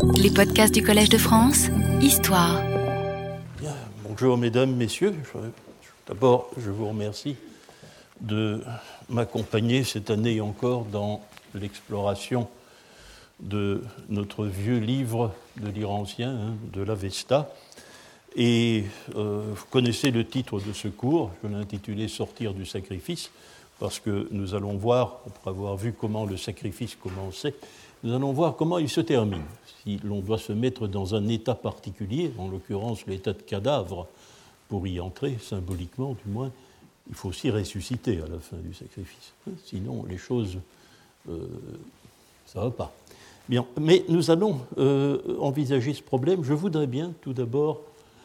Les podcasts du Collège de France, Histoire. Bien, bonjour mesdames, messieurs. D'abord, je vous remercie de m'accompagner cette année encore dans l'exploration de notre vieux livre de l'Iran ancien, de l'Avesta. Et vous connaissez le titre de ce cours, je l'ai intitulé « Sortir du sacrifice », parce que nous allons voir, après avoir vu comment le sacrifice commençait, nous allons voir comment il se termine. Si l'on doit se mettre dans un état particulier, en l'occurrence l'état de cadavre, pour y entrer, symboliquement du moins, il faut aussi ressusciter à la fin du sacrifice. Sinon, les choses, ça ne va pas. Bien, mais nous allons envisager ce problème. Je voudrais bien, tout d'abord,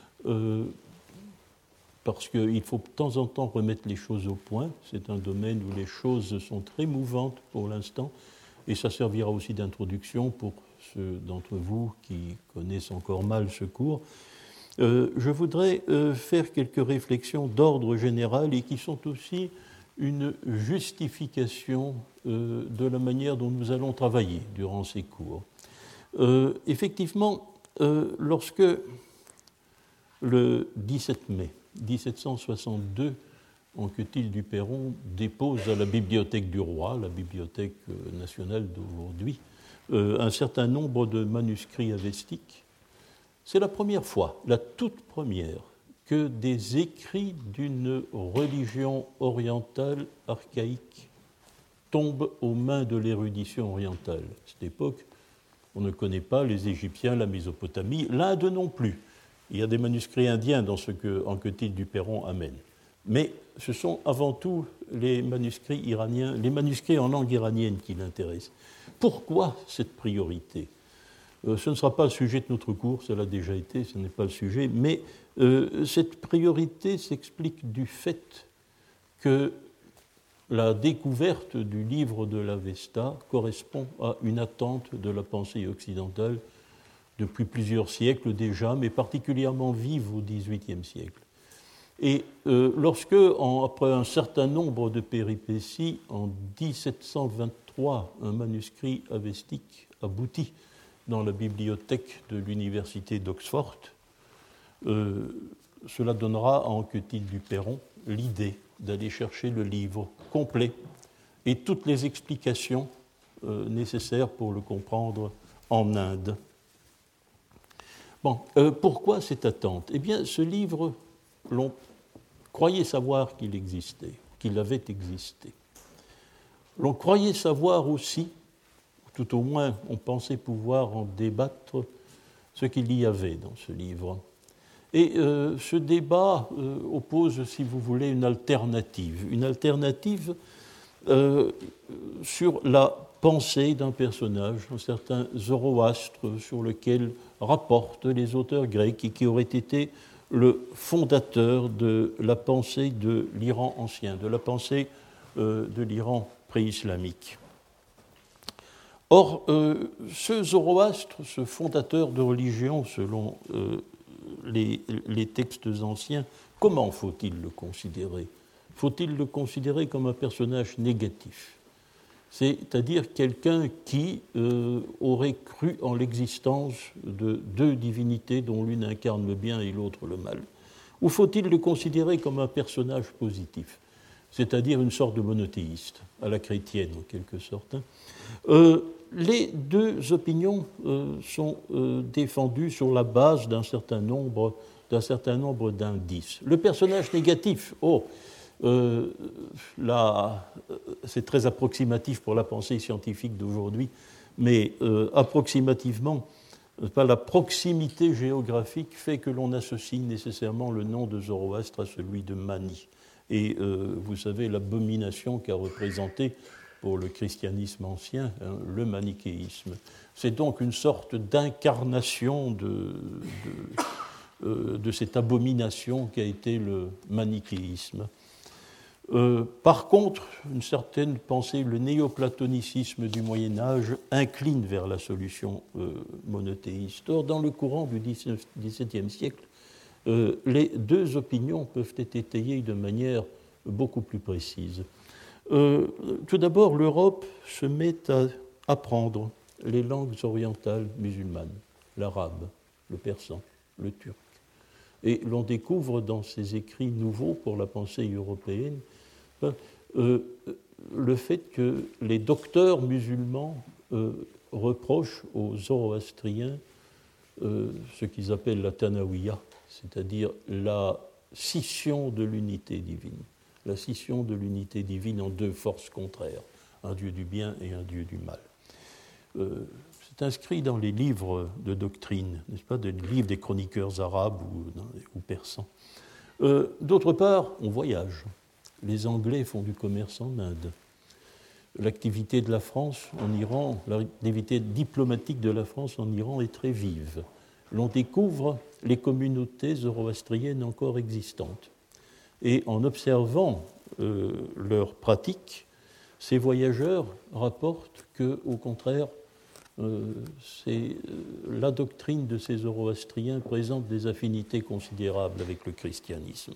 parce qu'il faut de temps en temps remettre les choses au point. C'est un domaine où les choses sont très mouvantes pour l'instant, et ça servira aussi d'introduction pour ceux d'entre vous qui connaissent encore mal ce cours. Je voudrais faire quelques réflexions d'ordre général et qui sont aussi une justification de la manière dont nous allons travailler durant ces cours. Effectivement, lorsque le 17 mai 1762, Anquetil du Perron dépose à la Bibliothèque du Roi, la bibliothèque nationale d'aujourd'hui, un certain nombre de manuscrits avestiques. C'est la première fois, la toute première, que des écrits d'une religion orientale archaïque tombent aux mains de l'érudition orientale. À cette époque, on ne connaît pas les Égyptiens, la Mésopotamie, l'Inde non plus. Il y a des manuscrits indiens dans ce que Anquetil du Perron amène. Mais ce sont avant tout les manuscrits iraniens, les manuscrits en langue iranienne qui l'intéressent. Pourquoi cette priorité ? Ce ne sera pas le sujet de notre cours, ça l'a déjà été, ce n'est pas le sujet, mais cette priorité s'explique du fait que la découverte du livre de l'Avesta correspond à une attente de la pensée occidentale depuis plusieurs siècles déjà, mais particulièrement vive au XVIIIe siècle. Et lorsque, après un certain nombre de péripéties, en 1723, un manuscrit avestique aboutit dans la bibliothèque de l'université d'Oxford, cela donnera à Anquetil du Perron l'idée d'aller chercher le livre complet et toutes les explications nécessaires pour le comprendre en Inde. Bon, pourquoi cette attente ? Eh bien, ce livre, l'on croyait savoir qu'il existait, qu'il avait existé. L'on croyait savoir aussi, tout au moins on pensait pouvoir en débattre, ce qu'il y avait dans ce livre. Et ce débat oppose, si vous voulez, une alternative sur la pensée d'un personnage, un certain Zoroastre, sur lequel rapportent les auteurs grecs et qui aurait été le fondateur de la pensée de l'Iran ancien, de la pensée de l'Iran pré-islamique. Or, ce Zoroastre, ce fondateur de religion selon les textes anciens, comment faut-il le considérer ? Faut-il le considérer comme un personnage négatif ? C'est-à-dire quelqu'un qui aurait cru en l'existence de deux divinités dont l'une incarne le bien et l'autre le mal. Ou faut-il le considérer comme un personnage positif, c'est-à-dire une sorte de monothéiste, à la chrétienne en quelque sorte. Les deux opinions sont défendues sur la base d'un certain nombre d'indices. Le personnage négatif, là, c'est très approximatif pour la pensée scientifique d'aujourd'hui, mais approximativement, la proximité géographique fait que l'on associe nécessairement le nom de Zoroastre à celui de Mani. Et vous savez l'abomination qu'a représentée pour le christianisme ancien, le manichéisme. C'est donc une sorte d'incarnation de cette abomination qu'a été le manichéisme. Par contre, une certaine pensée, le néoplatonisme du Moyen-Âge incline vers la solution monothéiste. Or, dans le courant du XVIIe siècle, les deux opinions peuvent être étayées de manière beaucoup plus précise. Tout d'abord, l'Europe se met à apprendre les langues orientales musulmanes. l'arabe, le persan, le turc. Et l'on découvre dans ces écrits nouveaux pour la pensée européenne le fait que les docteurs musulmans reprochent aux zoroastriens ce qu'ils appellent la Tanawiya, c'est-à-dire la scission de l'unité divine. La scission de l'unité divine en deux forces contraires, un Dieu du bien et un Dieu du mal. C'est inscrit dans les livres de doctrine, n'est-ce pas, des livres des chroniqueurs arabes ou persans. D'autre part, on voyage. Les Anglais font du commerce en Inde. L'activité de la France en Iran, l'activité diplomatique de la France en Iran est très vive. L'on découvre les communautés zoroastriennes encore existantes. Et en observant leurs pratiques, ces voyageurs rapportent qu'au contraire, la doctrine de ces zoroastriens présente des affinités considérables avec le christianisme.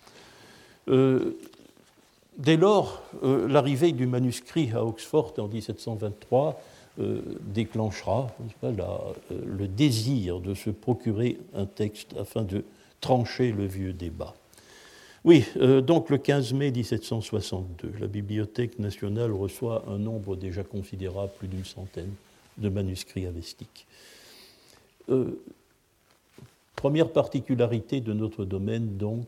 Dès lors, l'arrivée du manuscrit à Oxford en 1723 déclenchera, n'est-ce pas, le désir de se procurer un texte afin de trancher le vieux débat. Oui, donc le 15 mai 1762, la Bibliothèque nationale reçoit un nombre déjà considérable, plus d'une centaine de manuscrits avestiques. Première particularité de notre domaine, donc,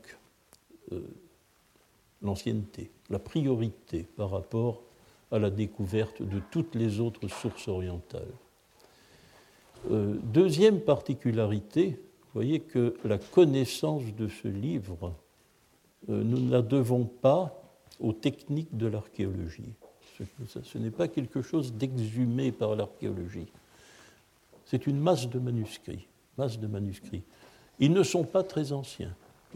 l'ancienneté, la priorité par rapport à la découverte de toutes les autres sources orientales. Deuxième particularité, vous voyez que la connaissance de ce livre, nous ne la devons pas aux techniques de l'archéologie. Ce n'est pas quelque chose d'exhumé par l'archéologie. C'est une masse de manuscrits. Ils ne sont pas très anciens.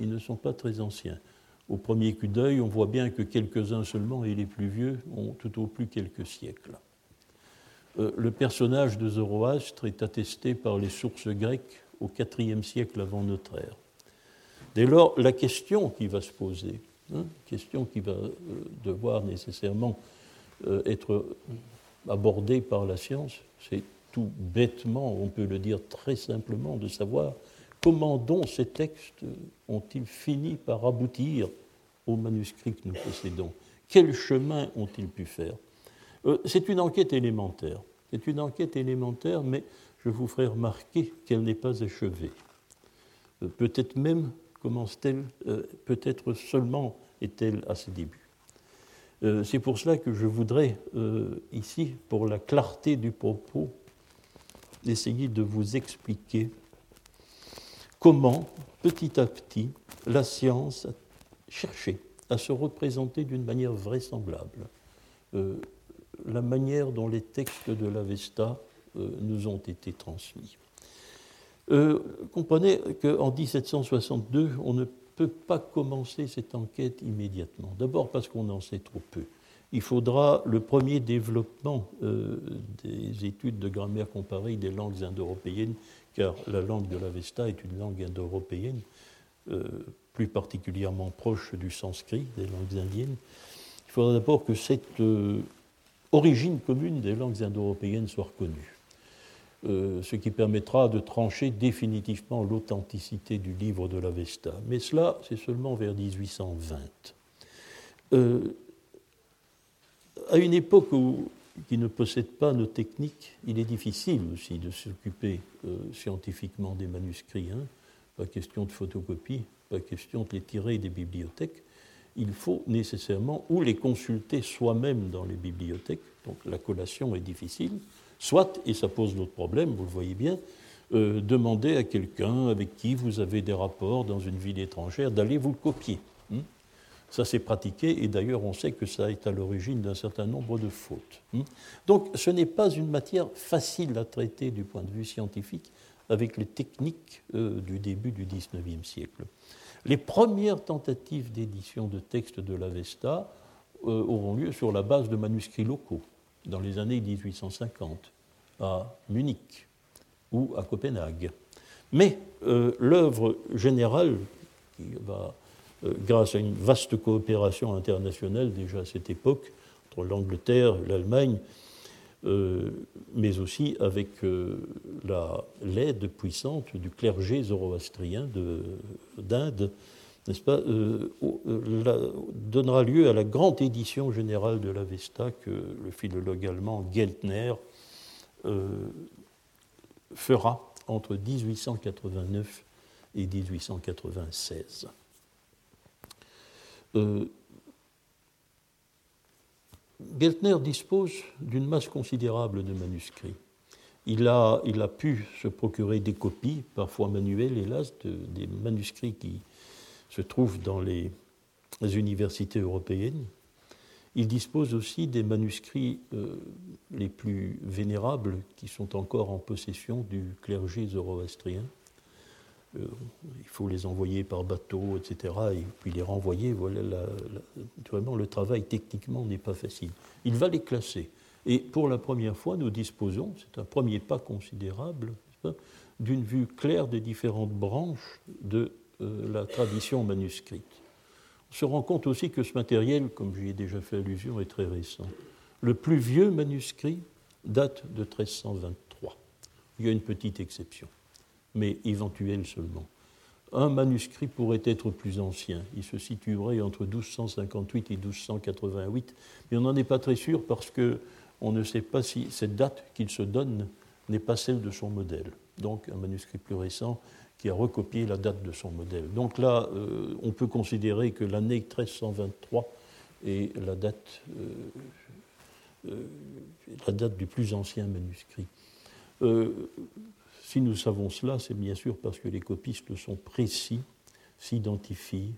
Au premier coup d'œil, on voit bien que quelques-uns seulement, et les plus vieux, ont tout au plus quelques siècles. Le personnage de Zoroastre est attesté par les sources grecques au IVe siècle avant notre ère. Dès lors, la question qui va se poser, question qui va devoir nécessairement être abordée par la science, c'est tout bêtement, on peut le dire très simplement, de savoir comment donc ces textes ont-ils fini par aboutir aux manuscrits que nous possédons? Quel chemin ont-ils pu faire? C'est une enquête élémentaire. Mais je vous ferai remarquer qu'elle n'est pas achevée. Peut-être même commence-t-elle, peut-être seulement est-elle à ses débuts. C'est pour cela que je voudrais, ici, pour la clarté du propos, essayer de vous expliquer comment, petit à petit, la science a cherché à se représenter d'une manière vraisemblable la manière dont les textes de l'Avesta nous ont été transmis. Comprenez qu'en 1762, on ne peut pas commencer cette enquête immédiatement. D'abord parce qu'on en sait trop peu. Il faudra le premier développement des études de grammaire comparée des langues indo-européennes, car la langue de l'Avesta est une langue indo-européenne, plus particulièrement proche du sanskrit, des langues indiennes. Il faudra d'abord que cette origine commune des langues indo-européennes soit reconnue. Ce qui permettra de trancher définitivement l'authenticité du livre de l'Avesta. Mais cela, c'est seulement vers 1820. À une époque qui ne possède pas nos techniques, il est difficile aussi de s'occuper scientifiquement des manuscrits. Pas question de photocopie, pas question de les tirer des bibliothèques. Il faut nécessairement ou les consulter soi-même dans les bibliothèques, donc la collation est difficile, soit, et ça pose d'autres problèmes, vous le voyez bien, demander à quelqu'un avec qui vous avez des rapports dans une ville étrangère d'aller vous le copier. Ça s'est pratiqué, et d'ailleurs on sait que ça est à l'origine d'un certain nombre de fautes. Donc ce n'est pas une matière facile à traiter du point de vue scientifique avec les techniques du début du XIXe siècle. Les premières tentatives d'édition de textes de l'Avesta auront lieu sur la base de manuscrits locaux, dans les années 1850, à Munich ou à Copenhague. Mais l'œuvre générale, qui va, grâce à une vaste coopération internationale déjà à cette époque, entre l'Angleterre et l'Allemagne, mais aussi avec l'aide puissante du clergé zoroastrien d'Inde, n'est-ce pas, donnera lieu à la grande édition générale de l'Avesta que le philologue allemand Geltner fera entre 1889 et 1896. Geltner dispose d'une masse considérable de manuscrits. Il a pu se procurer des copies, parfois manuelles, hélas, des manuscrits qui se trouvent dans les universités européennes. Il dispose aussi des manuscrits les plus vénérables qui sont encore en possession du clergé zoroastrien. Il faut les envoyer par bateau, etc., et puis les renvoyer. Voilà, vraiment, le travail techniquement n'est pas facile. Il va les classer. Et pour la première fois, nous disposons, c'est un premier pas considérable, d'une vue claire des différentes branches de la tradition manuscrite. On se rend compte aussi que ce matériel, comme j'y ai déjà fait allusion, est très récent. Le plus vieux manuscrit date de 1323. Il y a une petite exception, mais éventuelle seulement. Un manuscrit pourrait être plus ancien. Il se situerait entre 1258 et 1288, mais on n'en est pas très sûr parce qu'on ne sait pas si cette date qu'il se donne n'est pas celle de son modèle. Donc un manuscrit plus récent qui a recopié la date de son modèle. Donc là, on peut considérer que l'année 1323 est la date du plus ancien manuscrit. Si nous savons cela, c'est bien sûr parce que les copistes sont précis, s'identifient,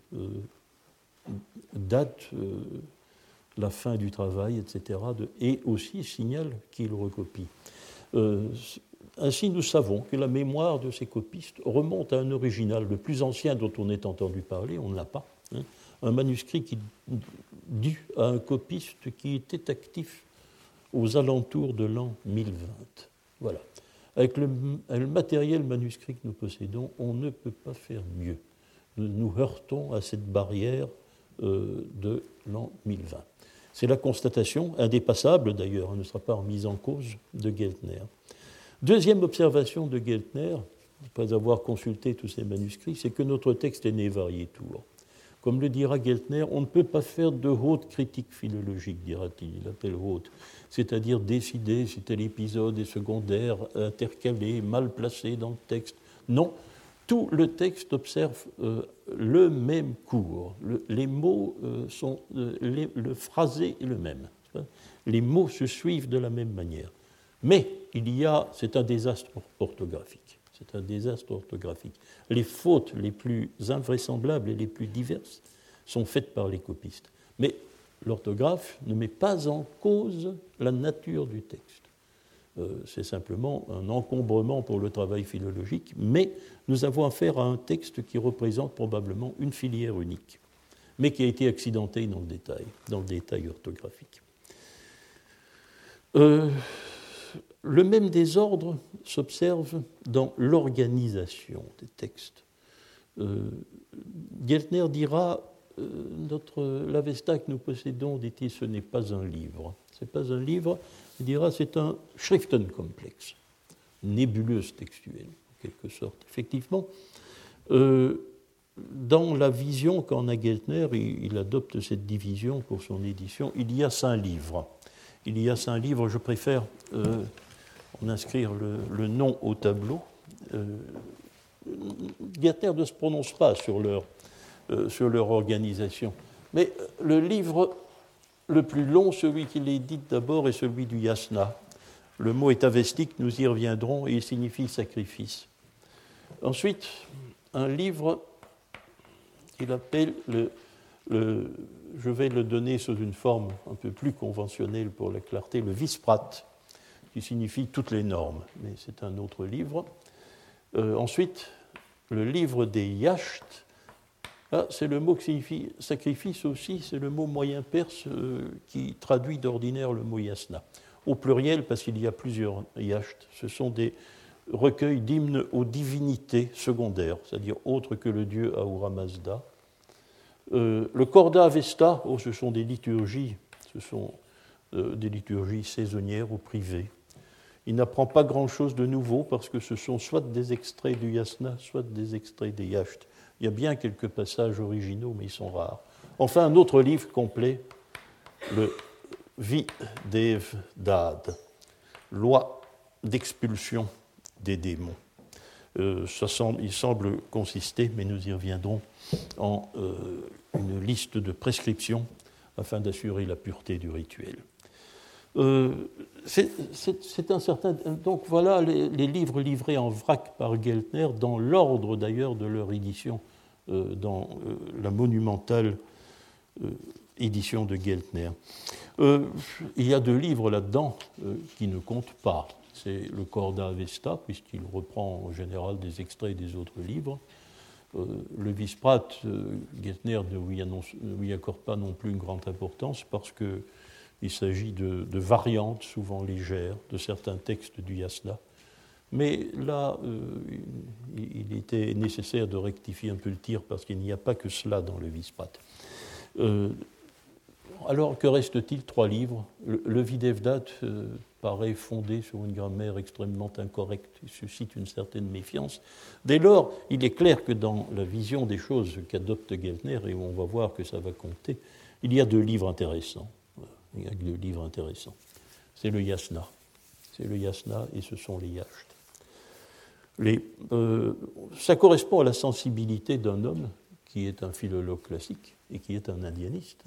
datent la fin du travail, etc., et aussi signalent qu'ils recopient. Ainsi, nous savons que la mémoire de ces copistes remonte à un original. Le plus ancien dont on ait entendu parler, on ne l'a pas. Un manuscrit dû à un copiste qui était actif aux alentours de l'an 1020. Voilà. Avec le matériel manuscrit que nous possédons, on ne peut pas faire mieux. Nous heurtons à cette barrière de l'an 1020. C'est la constatation, indépassable d'ailleurs, ne sera pas remise en cause, de Geltner. Deuxième observation de Geltner, après avoir consulté tous ces manuscrits, c'est que notre texte est né variétour. Comme le dira Geltner, on ne peut pas faire de haute critique philologique, dira-t-il, il appelle haute, c'est-à-dire décider si tel épisode est secondaire, intercalé, mal placé dans le texte. Non, tout le texte observe le même cours. Les mots sont, le phrasé est le même. Les mots se suivent de la même manière. Mais c'est un désastre orthographique. C'est un désastre orthographique. Les fautes les plus invraisemblables et les plus diverses sont faites par les copistes. Mais l'orthographe ne met pas en cause la nature du texte. C'est simplement un encombrement pour le travail philologique, mais nous avons affaire à un texte qui représente probablement une filière unique, mais qui a été accidenté dans le détail orthographique. Le même désordre s'observe dans l'organisation des textes. Geltner dira l'Avesta que nous possédons, dit-il, ce n'est pas un livre. Ce n'est pas un livre, il dira c'est un Schriftenkomplex, une nébuleuse textuelle, en quelque sorte. Effectivement, dans la vision qu'en a Geltner, il adopte cette division pour son édition, il y a 5 livres. Il y a 5 livres, je préfère en inscrire le nom au tableau. Geltner ne se prononce pas sur leur organisation. Mais le livre le plus long, celui qu'il édite d'abord, est celui du Yasna. Le mot est avestique, nous y reviendrons, et il signifie sacrifice. Ensuite, un livre qu'il appelle je vais le donner sous une forme un peu plus conventionnelle pour la clarté, le Visprat, qui signifie toutes les normes, mais c'est un autre livre. Ensuite, le livre des Yacht, c'est le mot qui signifie sacrifice aussi, c'est le mot moyen perse qui traduit d'ordinaire le mot yasna. Au pluriel, parce qu'il y a plusieurs Yacht, ce sont des recueils d'hymnes aux divinités secondaires, c'est-à-dire autres que le dieu Ahura Mazda. Le Corda Avesta, ce sont des liturgies, ce sont des liturgies saisonnières ou privées. Il n'apprend pas grand-chose de nouveau parce que ce sont soit des extraits du Yasna, soit des extraits des Yacht. Il y a bien quelques passages originaux, mais ils sont rares. Enfin, un autre livre complet, le Videvdad, loi d'expulsion des démons. Il semble consister, mais nous y reviendrons, en une liste de prescriptions afin d'assurer la pureté du rituel. C'est un certain. Donc voilà les livres livrés en vrac par Geltner, dans l'ordre d'ailleurs de leur édition, dans la monumentale édition de Geltner. Il y a 2 livres là-dedans qui ne comptent pas. C'est le Corda Avesta, puisqu'il reprend en général des extraits des autres livres. Le Visprat, Geltner ne lui accorde pas non plus une grande importance parce qu'il s'agit de variantes souvent légères de certains textes du Yasna. Mais là, il était nécessaire de rectifier un peu le tir parce qu'il n'y a pas que cela dans le Visprat. Alors, que reste-t-il? 3 livres. Le Videvdad paraît fondé sur une grammaire extrêmement incorrecte et suscite une certaine méfiance. Dès lors, il est clair que dans la vision des choses qu'adopte Geltner, et où on va voir que ça va compter, il y a 2 livres intéressants. Il y a 2 livres intéressants. C'est le Yasna. C'est le Yasna et ce sont les Yacht. Ça correspond à la sensibilité d'un homme qui est un philologue classique et qui est un indianiste,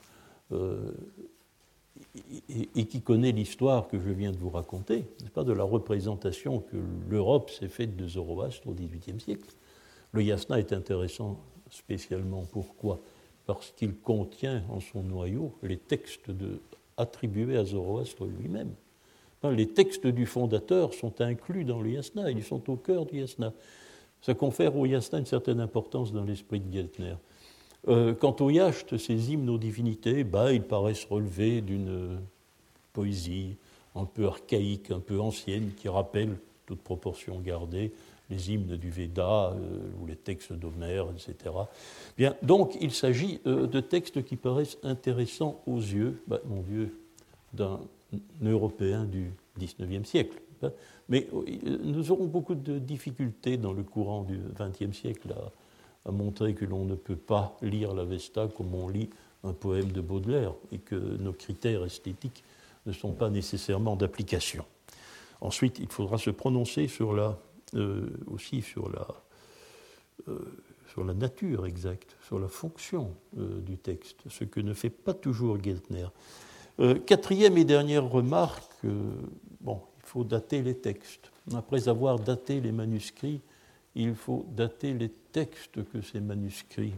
et qui connaît l'histoire que je viens de vous raconter, n'est-ce pas, de la représentation que l'Europe s'est faite de Zoroastre au XVIIIe siècle. Le Yasna est intéressant spécialement. Pourquoi? Parce qu'il contient en son noyau les textes attribués à Zoroastre lui-même. Les textes du fondateur sont inclus dans le Yasna, ils sont au cœur du Yasna. Ça confère au Yasna une certaine importance dans l'esprit de Geltner. Quant au Yacht, ces hymnes aux divinités, ils paraissent relever d'une poésie un peu archaïque, un peu ancienne, qui rappelle, toute proportion gardée, les hymnes du Veda ou les textes d'Homère, etc. Bien, donc, il s'agit de textes qui paraissent intéressants aux yeux, mon Dieu, d'un Européen du XIXe siècle. Mais nous aurons beaucoup de difficultés dans le courant du XXe siècle à montrer que l'on ne peut pas lire l'Avesta comme on lit un poème de Baudelaire et que nos critères esthétiques ne sont pas nécessairement d'application. Ensuite, il faudra se prononcer aussi sur la nature exacte, sur la fonction du texte, ce que ne fait pas toujours Geltner. 4e et dernière remarque, il faut dater les textes. Après avoir daté les manuscrits, il faut dater les textes que ces manuscrits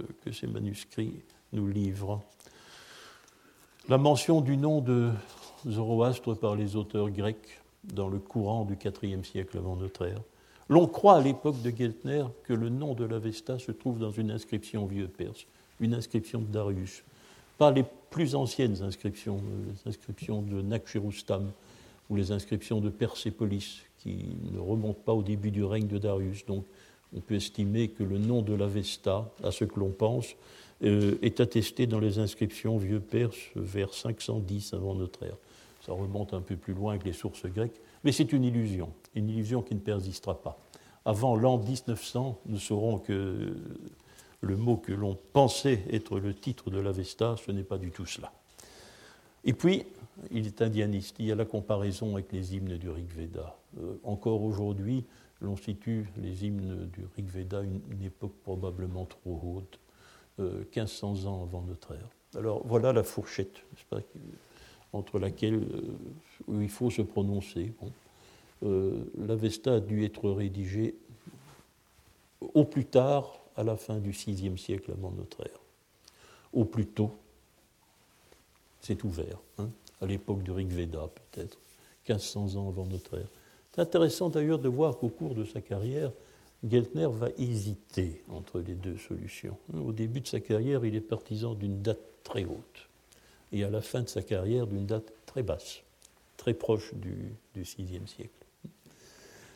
nous livrent. La mention du nom de Zoroastre par les auteurs grecs dans le courant du IVe siècle avant notre ère. L'on croit à l'époque de Geltner que le nom de l'Avesta se trouve dans une inscription vieux perse, une inscription de Darius. Pas les plus anciennes inscriptions, les inscriptions de Nakhchirustam ou les inscriptions de Persépolis, qui ne remontent pas au début du règne de Darius. Donc, on peut estimer que le nom de l'Avesta, à ce que l'on pense, est attesté dans les inscriptions vieux perses vers 510 avant notre ère. Ça remonte un peu plus loin que les sources grecques, mais c'est une illusion qui ne persistera pas. Avant l'an 1900, nous saurons que le mot que l'on pensait être le titre de l'Avesta, ce n'est pas du tout cela. Et puis, il est indianiste, il y a la comparaison avec les hymnes du Rig Veda. Encore aujourd'hui, l'on situe les hymnes du Rig Veda à une époque probablement trop haute, 1500 ans avant notre ère. Alors voilà la fourchette, n'est-ce pas, entre laquelle il faut se prononcer. L'Avesta a dû être rédigée au plus tard à la fin du VIe siècle avant notre ère. Au plus tôt, c'est ouvert, à l'époque du Rig Veda peut-être, 1500 ans avant notre ère. C'est intéressant d'ailleurs de voir qu'au cours de sa carrière, Geltner va hésiter entre les 2 solutions. Au début de sa carrière, il est partisan d'une date très haute, et à la fin de sa carrière, d'une date très basse, très proche du VIe siècle.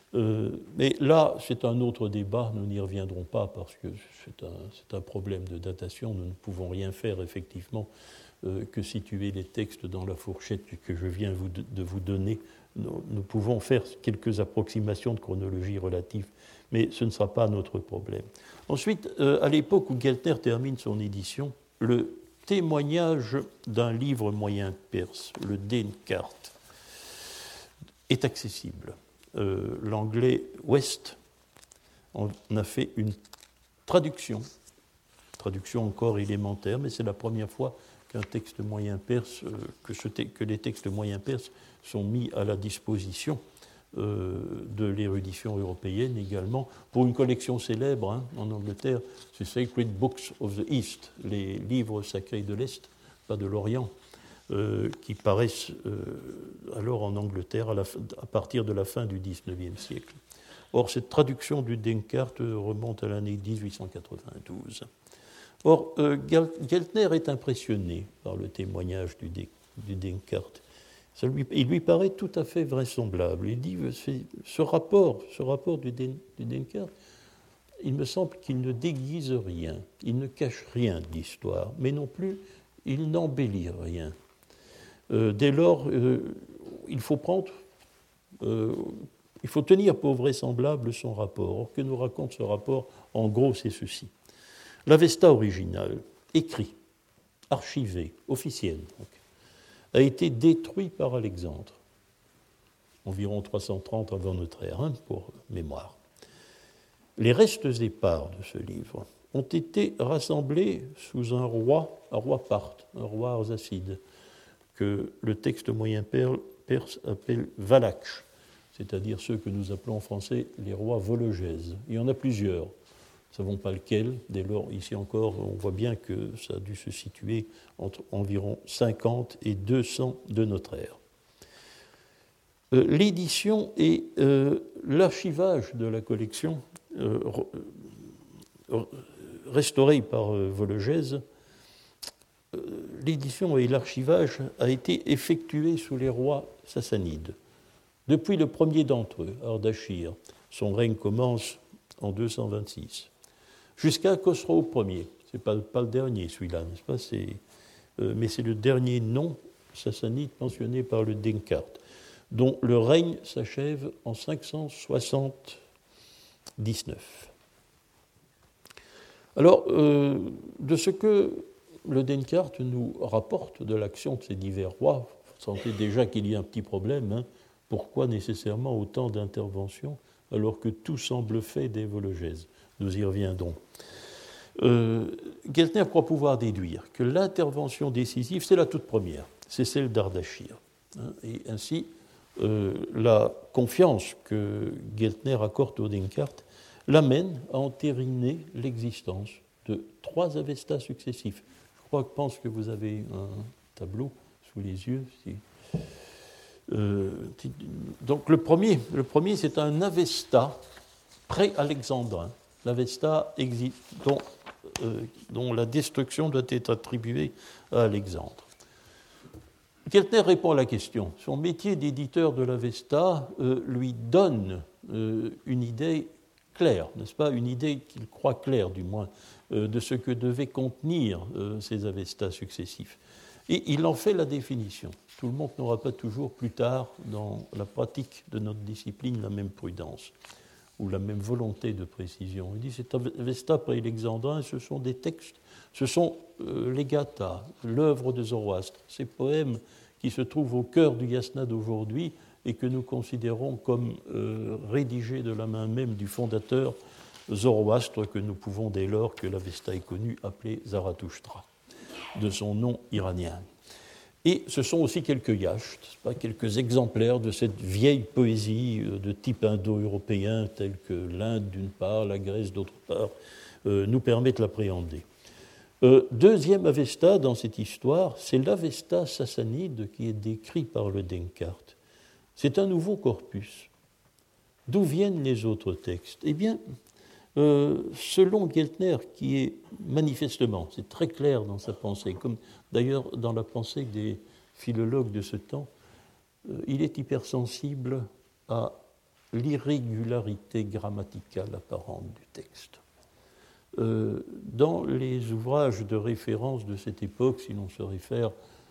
Mais là, c'est un autre débat, nous n'y reviendrons pas parce que c'est un problème de datation, nous ne pouvons rien faire effectivement que situer les textes dans la fourchette que je viens de vous donner. Nous pouvons faire quelques approximations de chronologie relative, mais ce ne sera pas notre problème. Ensuite, à l'époque où Geltner termine son édition, le témoignage d'un livre moyen perse, le Denkart, est accessible. L'anglais West en a fait une traduction encore élémentaire, mais c'est la première fois qu'un texte moyen perse, que les textes moyens perses sont mis à la disposition de l'érudition européenne également, pour une collection célèbre en Angleterre, c'est Sacred Books of the East, les livres sacrés de l'Est, pas de l'Orient, qui paraissent alors en Angleterre à partir de la fin du XIXe siècle. Or, cette traduction du Denkart remonte à l'année 1892. Or, Geltner est impressionné par le témoignage du Denkart. Il lui paraît tout à fait vraisemblable. Il dit ce rapport du Denkart, il me semble qu'il ne déguise rien, il ne cache rien d'histoire, mais non plus il n'embellit rien. Dès lors, il faut tenir pour vraisemblable son rapport. Or, que nous raconte ce rapport? En gros, c'est ceci. L'Avesta originale, écrit, archivé, officiel, donc, a été détruit par Alexandre, environ 330 avant notre ère, pour mémoire. Les restes épars de ce livre ont été rassemblés sous un roi parthe, un roi arsacide, que le texte moyen perse appelle Valakh, c'est-à-dire ceux que nous appelons en français les rois vologèses. Il y en a plusieurs, nous ne savons pas lequel. Dès lors, ici encore, on voit bien que ça a dû se situer entre environ 50 et 200 de notre ère. L'édition et l'archivage de la collection restaurée par Vologèse, l'édition et l'archivage a été effectué sous les rois sassanides. Depuis le premier d'entre eux, Ardashir, son règne commence en 226, jusqu'à Khosrow Ier. Ce n'est pas le dernier, celui-là, n'est-ce pas? Mais c'est le dernier nom sassanide mentionné par le Denkart, dont le règne s'achève en 579. Alors, de ce que le Denkart nous rapporte de l'action de ces divers rois, vous sentez déjà qu'il y a un petit problème. Pourquoi nécessairement autant d'interventions alors que tout semble fait des Vologèses? Nous y reviendrons. Geltner croit pouvoir déduire que l'intervention décisive, c'est la toute première, c'est celle d'Ardashir. Et ainsi, la confiance que Geltner accorde au Denkart l'amène à entériner l'existence de 3 Avestas successifs. Je pense que vous avez un tableau sous les yeux. Donc le premier c'est un Avesta pré-alexandrin, l'Avesta dont la destruction doit être attribuée à Alexandre. Geltner répond à la question. Son métier d'éditeur de l'Avesta lui donne une idée claire, n'est-ce pas? Une idée qu'il croit claire, du moins, de ce que devaient contenir ces Avestas successifs. Et il en fait la définition. Tout le monde n'aura pas toujours plus tard, dans la pratique de notre discipline, la même prudence ou la même volonté de précision. Il dit cet Avesta pré-alexandrin, ce sont des textes, ce sont les gathas, l'œuvre de Zoroastre, ces poèmes qui se trouvent au cœur du Yasna d'aujourd'hui et que nous considérons comme rédigés de la main même du fondateur Zoroastre, que nous pouvons, dès lors que l'Avesta est connu, appeler Zarathustra, de son nom iranien. Et ce sont aussi quelques yachts, quelques exemplaires de cette vieille poésie de type indo-européen, telle que l'Inde d'une part, la Grèce d'autre part, nous permettent de l'appréhender. Deuxième Avesta dans cette histoire, c'est l'Avesta sassanide qui est décrit par le Denkart. C'est un nouveau corpus. D'où viennent les autres textes? Eh bien, selon Geltner, qui est manifestement, c'est très clair dans sa pensée, comme d'ailleurs dans la pensée des philologues de ce temps, il est hypersensible à l'irrégularité grammaticale apparente du texte. Dans les ouvrages de référence de cette époque, si l'on se réfère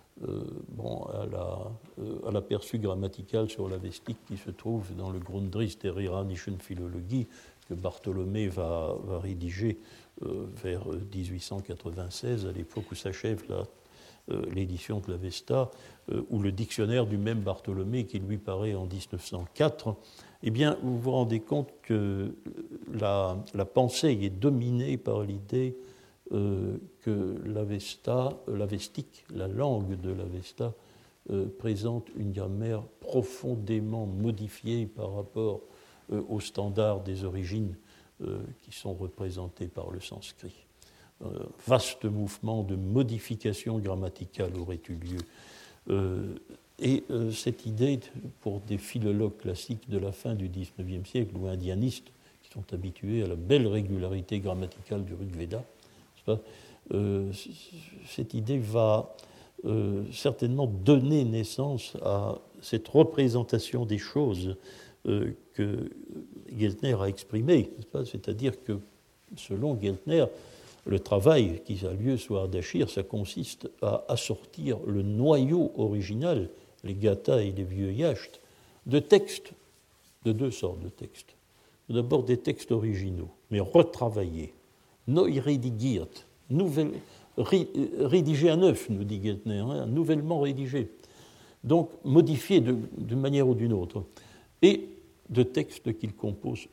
à l'aperçu grammatical sur l'Avestique qui se trouve dans le Grundrisse der iranischen Philologie, que Bartholomé va rédiger vers 1896, à l'époque où s'achève l'édition de l'Avesta, ou le dictionnaire du même Bartholomé qui lui paraît en 1904, eh bien, vous vous rendez compte que la pensée est dominée par l'idée que l'avestique, la langue de l'Avesta, présente une grammaire profondément modifiée par rapport aux standards des origines qui sont représentés par le sanskrit. Vaste mouvement de modification grammaticale aurait eu lieu. Cette idée, pour des philologues classiques de la fin du XIXe siècle ou indianistes qui sont habitués à la belle régularité grammaticale du Rig Veda, cette idée va certainement donner naissance à cette représentation des choses que Geltner a exprimée. C'est-à-dire que, selon Geltner, le travail qui a lieu sur Ardashir, ça consiste à assortir le noyau original, les gathas et les vieux yachts, de textes, de deux sortes de textes. D'abord des textes originaux, mais retravaillés, neu redigiert, rédigés à neuf, nous dit Geltner, nouvellement rédigés, donc modifiés d'une manière ou d'une autre, et de textes qu'ils composent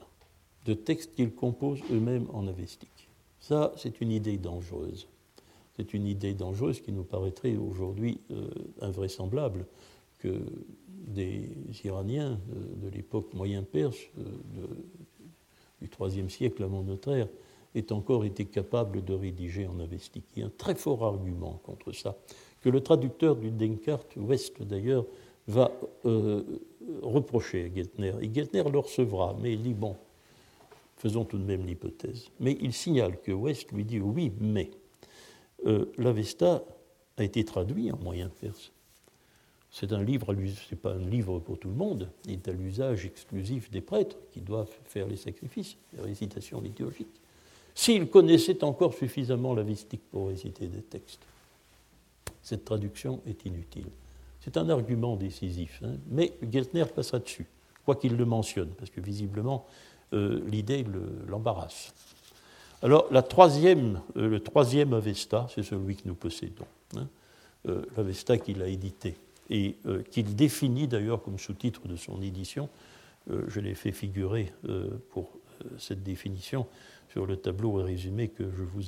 eux-mêmes, en avestique. Ça, c'est une idée dangereuse. C'est une idée dangereuse qui nous paraîtrait aujourd'hui invraisemblable que des Iraniens de l'époque moyen-perse, du IIIe siècle avant notre ère, aient encore été capables de rédiger en avestique. Il y a un très fort argument contre ça, que le traducteur du Denkart, West d'ailleurs, va reprocher à Geltner. Et Geltner le recevra, mais il dit, bon, faisons tout de même l'hypothèse. Mais il signale que West lui dit, oui, mais l'Avesta a été traduit en moyen perse. C'est un livre, c'est pas un livre pour tout le monde, il est à l'usage exclusif des prêtres qui doivent faire les sacrifices, les récitations liturgiques. S'ils connaissaient encore suffisamment l'avestique pour réciter des textes, cette traduction est inutile. C'est un argument décisif, mais Geltner passera dessus, quoi qu'il le mentionne, parce que visiblement, l'idée l'embarrasse. Alors, le troisième Avesta, c'est celui que nous possédons, l'Avesta qu'il a édité, et qu'il définit d'ailleurs comme sous-titre de son édition. Je l'ai fait figurer pour cette définition sur le tableau résumé que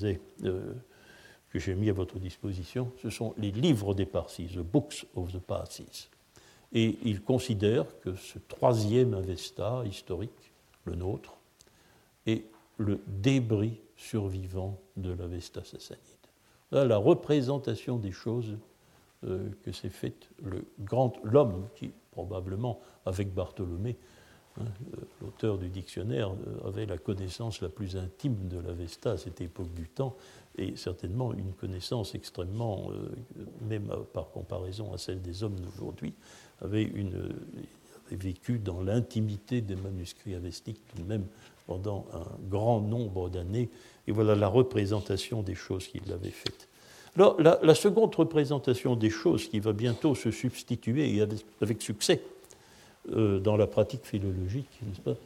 j'ai mis à votre disposition. Ce sont les livres des Parsis, the books of the Parsis. Et il considère que ce troisième Avesta historique, le nôtre, est le débris survivant de l'Avesta sassanide. Là, la représentation des choses que s'est faite l'homme qui, probablement, avec Bartholomé, l'auteur du dictionnaire, avait la connaissance la plus intime de l'Avesta à cette époque du temps, et certainement une connaissance extrêmement, même par comparaison à celle des hommes d'aujourd'hui, avait vécu dans l'intimité des manuscrits avestiques tout de même pendant un grand nombre d'années, et voilà la représentation des choses qu'il avait faites. Alors, la seconde représentation des choses qui va bientôt se substituer, et avec succès, dans la pratique philologique, n'est-ce pas,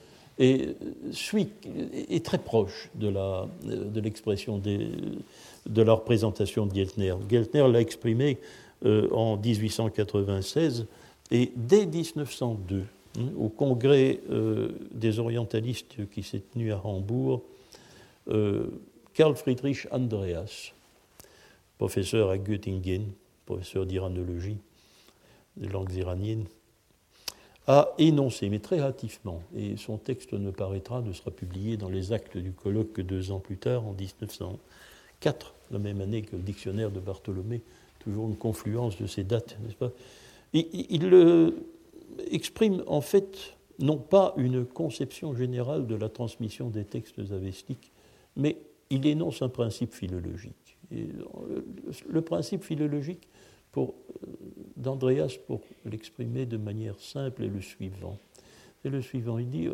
est très proche de l'expression de la représentation de Geltner. Geltner l'a exprimé en 1896, et dès 1902, au congrès des orientalistes qui s'est tenu à Hambourg, Karl Friedrich Andreas, professeur à Göttingen, professeur d'iranologie, des langues iraniennes, a énoncé, mais très hâtivement, et son texte ne sera publié dans les actes du colloque que 2 ans plus tard, en 1904, la même année que le dictionnaire de Bartholomé, toujours une confluence de ces dates, n'est-ce pas? Il exprime en fait non pas une conception générale de la transmission des textes avestiques, mais il énonce un principe philologique. Et le principe philologique d'Andreas, pour l'exprimer de manière simple, est le suivant. c'est le suivant. Il dit,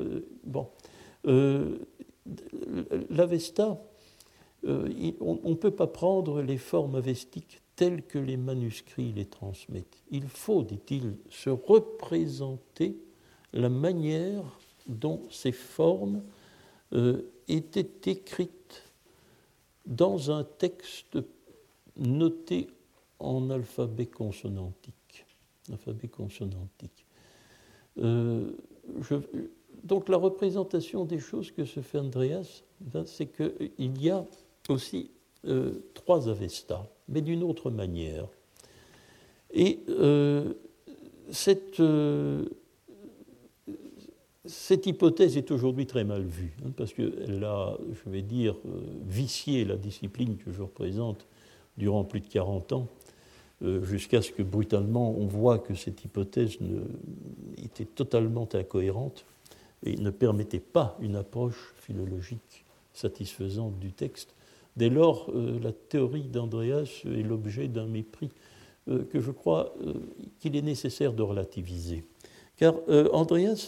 l'Avesta, on ne peut pas prendre les formes avestiques telles que les manuscrits les transmettent. Il faut, dit-il, se représenter la manière dont ces formes étaient écrites dans un texte noté en alphabet consonantique. Donc la représentation des choses que se fait Andreas, c'est qu'il y a aussi 3 Avestas, mais d'une autre manière. Et cette hypothèse est aujourd'hui très mal vue, parce qu'elle a, je vais dire, vicié la discipline que je représente durant plus de 40 ans, jusqu'à ce que brutalement on voit que cette hypothèse était totalement incohérente et ne permettait pas une approche philologique satisfaisante du texte. Dès lors, la théorie d'Andreas est l'objet d'un mépris que je crois qu'il est nécessaire de relativiser. Car Andreas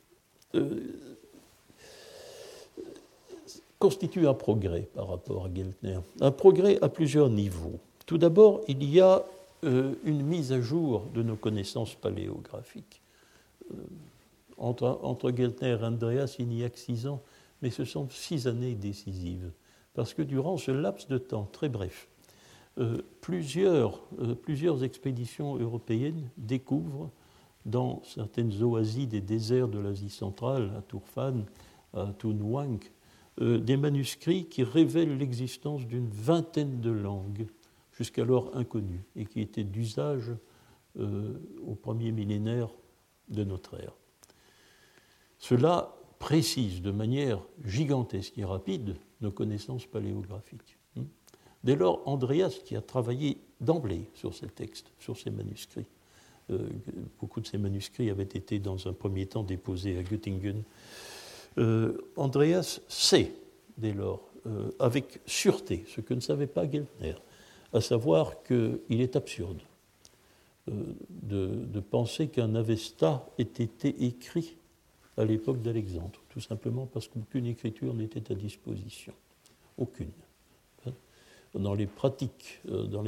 constitue un progrès par rapport à Geltner, un progrès à plusieurs niveaux. Tout d'abord, il y a une mise à jour de nos connaissances paléographiques. Entre Geltner et Andreas, il n'y a que 6 ans, mais ce sont 6 années décisives. Parce que durant ce laps de temps très bref, plusieurs expéditions européennes découvrent dans certaines oasis des déserts de l'Asie centrale, à Turfan, à Tunhuang, des manuscrits qui révèlent l'existence d'une vingtaine de langues jusqu'alors inconnues et qui étaient d'usage au premier millénaire de notre ère. Cela précise de manière gigantesque et rapide nos connaissances paléographiques. Dès lors, Andreas, qui a travaillé d'emblée sur ces textes, sur ces manuscrits, beaucoup de ces manuscrits avaient été dans un premier temps déposés à Göttingen, Andreas sait dès lors, avec sûreté, ce que ne savait pas Geltner, à savoir qu'il est absurde de penser qu'un Avesta ait été écrit à l'époque d'Alexandre, tout simplement parce qu'aucune écriture n'était à disposition. Aucune. Dans les pratiques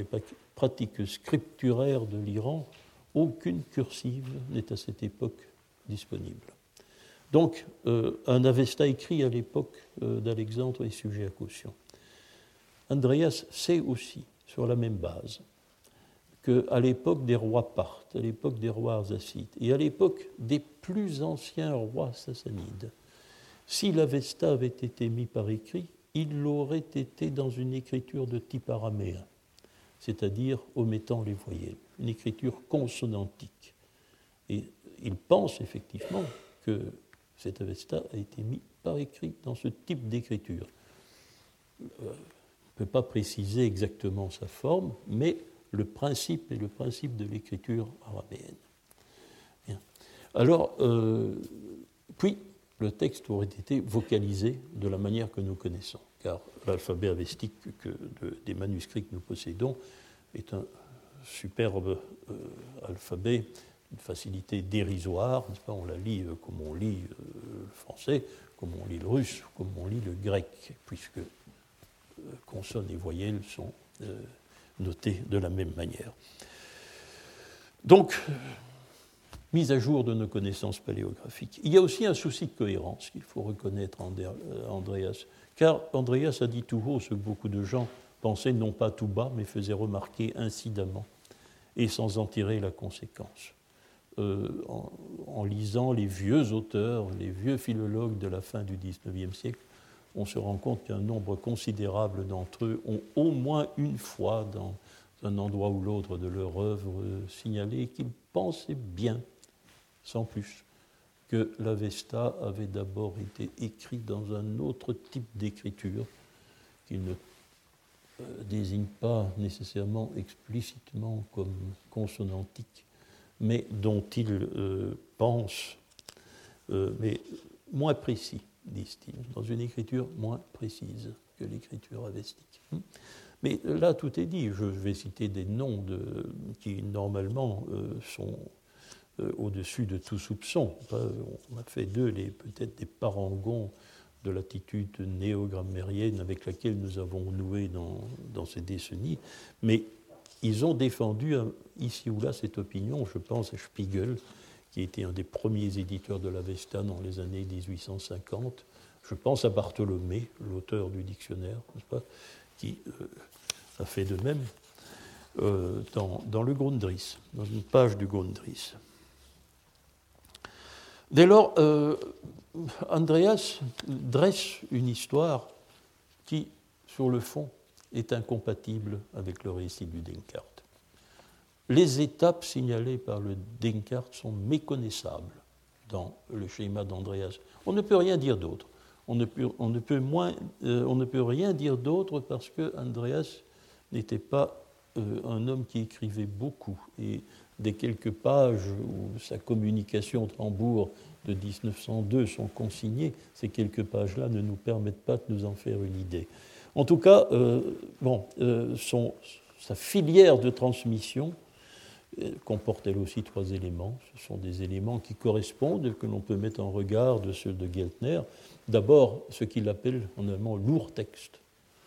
scripturaires de l'Iran, aucune cursive n'est à cette époque disponible. Donc, un Avesta écrit à l'époque d'Alexandre est sujet à caution. Andreas sait aussi, sur la même base, qu'à l'époque des rois parthes, à l'époque des rois arsacides, et à l'époque des plus anciens rois sassanides, si l'Avesta avait été mis par écrit, il l'aurait été dans une écriture de type araméen, c'est-à-dire omettant les voyelles, une écriture consonantique. Et il pense effectivement que cet Avesta a été mis par écrit dans ce type d'écriture. On ne peut pas préciser exactement sa forme, mais le principe est le principe de l'écriture araméenne. Bien. Alors, puis, le texte aurait été vocalisé de la manière que nous connaissons, car l'alphabet avestique des manuscrits que nous possédons est un superbe alphabet, une facilité dérisoire, n'est-ce pas ? On la lit comme on lit le français, comme on lit le russe, comme on lit le grec, puisque consonnes et voyelles sont notées de la même manière. Donc, mise à jour de nos connaissances paléographiques. Il y a aussi un souci de cohérence qu'il faut reconnaître à Andreas, car Andreas a dit tout haut ce que beaucoup de gens pensaient non pas tout bas, mais faisaient remarquer incidemment et sans en tirer la conséquence. En lisant les vieux auteurs, les vieux philologues de la fin du XIXe siècle, on se rend compte qu'un nombre considérable d'entre eux ont au moins une fois, dans un endroit ou l'autre de leur œuvre, signalé qu'ils pensaient bien, sans plus, que l'Avesta avait d'abord été écrit dans un autre type d'écriture qu'il ne désigne pas nécessairement explicitement comme consonantique, mais dont il pense, mais moins précis, disent-ils, dans une écriture moins précise que l'écriture avestique. Mais là, tout est dit. Je vais citer des noms qui, normalement, sont au-dessus de tout soupçon. On a fait d'eux peut-être des parangons de l'attitude néo-grammairienne avec laquelle nous avons noué dans ces décennies, mais ils ont défendu ici ou là cette opinion. Je pense à Spiegel, qui était un des premiers éditeurs de l'Avesta dans les années 1850. Je pense à Bartholomé, l'auteur du dictionnaire, n'est-ce pas, qui a fait de même dans le Grundrisse, dans une page du Grundrisse. Dès lors, Andreas dresse une histoire qui, sur le fond, est incompatible avec le récit du Denkart. Les étapes signalées par le Denkart sont méconnaissables dans le schéma d'Andreas. On ne peut rien dire d'autre. On ne peut rien dire d'autre parce que Andreas n'était pas un homme qui écrivait beaucoup. Et des quelques pages où sa communication de Hambourg de 1902 sont consignées, ces quelques pages-là ne nous permettent pas de nous en faire une idée. En tout cas, sa filière de transmission comporte elle aussi 3 éléments. Ce sont des éléments qui correspondent, que l'on peut mettre en regard de ceux de Geltner. D'abord, ce qu'il appelle en allemand l'Urtext,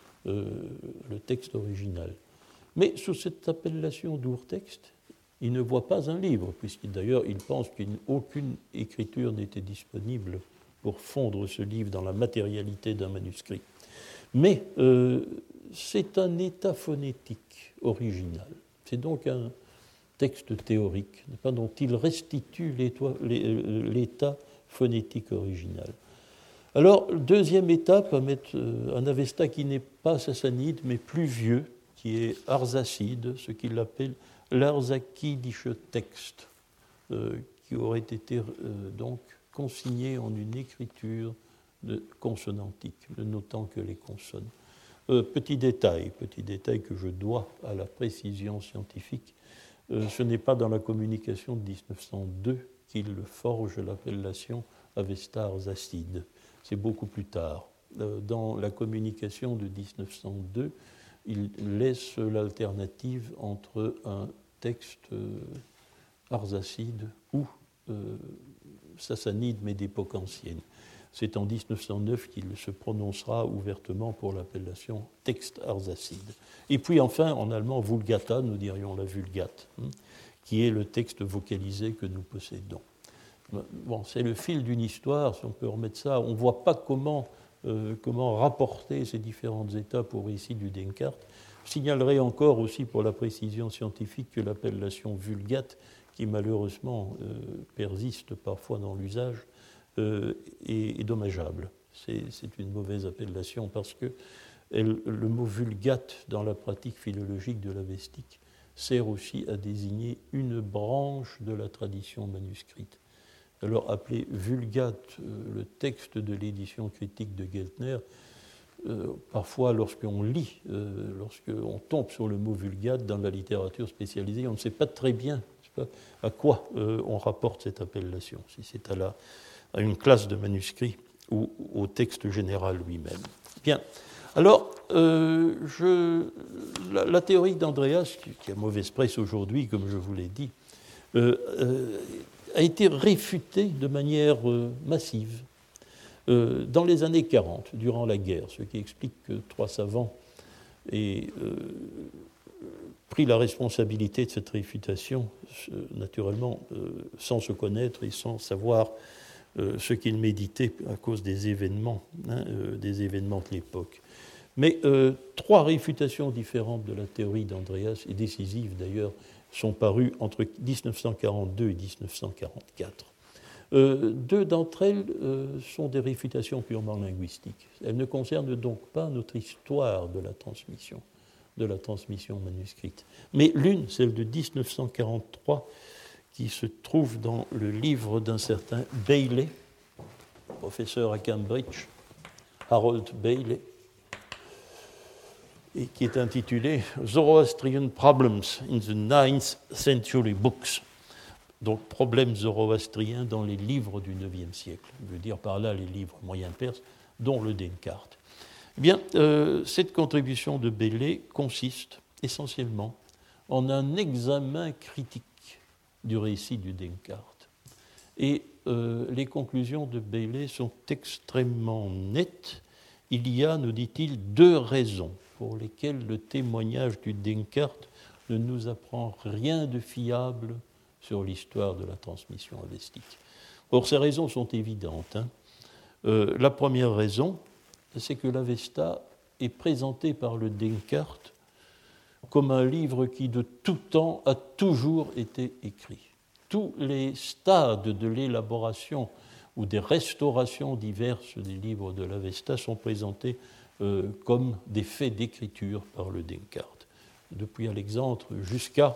le texte original. Mais sous cette appellation d'Urtext, il ne voit pas un livre, puisqu'il pense qu'aucune écriture n'était disponible pour fondre ce livre dans la matérialité d'un manuscrit. Mais c'est un état phonétique original. C'est donc un texte théorique, dont il restitue l'état phonétique original. Alors, deuxième étape, à mettre un Avesta qui n'est pas sassanide, mais plus vieux, qui est arsacide, ce qu'il appelle l'arsakidische Text, qui aurait été donc consigné en une écriture consonantique, ne notant que les consonnes. Petit détail que je dois à la précision scientifique, ce n'est pas dans la communication de 1902 qu'il forge l'appellation Avesta arsacide, c'est beaucoup plus tard. Dans la communication de 1902, il laisse l'alternative entre un texte arsacide ou sassanide, mais d'époque ancienne. C'est en 1909 qu'il se prononcera ouvertement pour l'appellation texte arsacide. Et puis enfin, en allemand, Vulgata, nous dirions la Vulgate, qui est le texte vocalisé que nous possédons. Bon, c'est le fil d'une histoire, si on peut remettre ça. On ne voit pas comment rapporter ces différentes étapes au récit du Denkart. Je signalerai encore aussi pour la précision scientifique que l'appellation Vulgate, qui malheureusement persiste parfois dans l'usage, est dommageable. C'est une mauvaise appellation parce que le mot Vulgate dans la pratique philologique de l'Avestique sert aussi à désigner une branche de la tradition manuscrite. Alors appeler Vulgate le texte de l'édition critique de Geltner, parfois lorsqu'on lit, lorsqu'on tombe sur le mot Vulgate dans la littérature spécialisée, on ne sait pas très bien à quoi on rapporte cette appellation, si c'est à une classe de manuscrits ou au texte général lui-même. Bien, alors la théorie d'Andreas, qui a mauvaise presse aujourd'hui, comme je vous l'ai dit, a été réfutée de manière massive dans les années 40, durant la guerre, ce qui explique que 3 savants aient pris la responsabilité de cette réfutation, naturellement sans se connaître et sans savoir ce qu'ils méditaient à cause des événements de l'époque. Mais 3 réfutations différentes de la théorie d'Andreas, et décisives d'ailleurs, sont parues entre 1942 et 1944. 2 d'entre elles sont des réfutations purement linguistiques. Elles ne concernent donc pas notre histoire de la transmission manuscrite. Mais l'une, celle de 1943, qui se trouve dans le livre d'un certain Bailey, professeur à Cambridge, Harold Bailey, et qui est intitulé Zoroastrian Problems in the 9th Century Books, donc problèmes zoroastriens dans les livres du IXe siècle. Je veux dire par là les livres moyens perses, dont le Denkart. Eh bien, cette contribution de Bailey consiste essentiellement en un examen critique du récit du Denkart. Et les conclusions de Bailey sont extrêmement nettes. Il y a, nous dit-il, 2 raisons pour lesquelles le témoignage du Denkart ne nous apprend rien de fiable sur l'histoire de la transmission avestique. Or, ces raisons sont évidentes. La première raison, c'est que l'Avesta est présenté par le Denkart comme un livre qui, de tout temps, a toujours été écrit. Tous les stades de l'élaboration ou des restaurations diverses des livres de l'Avesta sont présentés comme des faits d'écriture par le Denkart, depuis Alexandre jusqu'à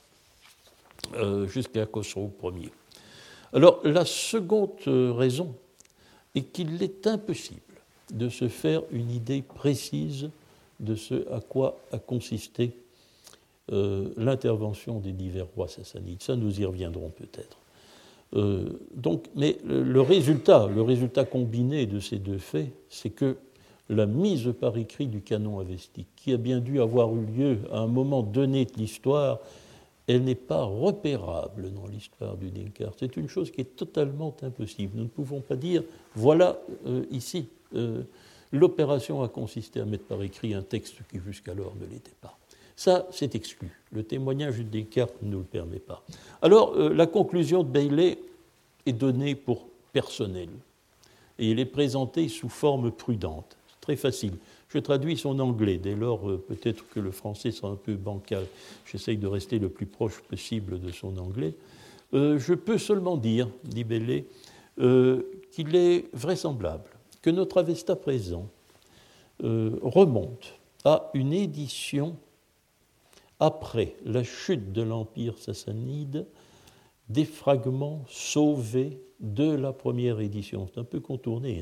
Khosrow Ier. Alors, la seconde raison est qu'il est impossible de se faire une idée précise de ce à quoi a consisté l'intervention des divers rois sassanides. Ça, nous y reviendrons peut-être. Mais le résultat combiné de ces 2 faits, c'est que la mise par écrit du canon avestique, qui a bien dû avoir eu lieu à un moment donné de l'histoire, elle n'est pas repérable dans l'histoire du Denkart. C'est une chose qui est totalement impossible. Nous ne pouvons pas dire, voilà, ici, l'opération a consisté à mettre par écrit un texte qui jusqu'alors ne l'était pas. Ça, c'est exclu. Le témoignage du Denkart ne nous le permet pas. Alors, la conclusion de Bailey est donnée pour personnelle. Et elle est présentée sous forme prudente. C'est très facile. Je traduis son anglais. Dès lors, peut-être que le français sera un peu bancal. J'essaye de rester le plus proche possible de son anglais. Je peux seulement dire, dit Bailey, qu'il est vraisemblable que notre Avesta présent remonte à une édition après la chute de l'Empire sassanide des fragments sauvés de la première édition. C'est un peu contourné,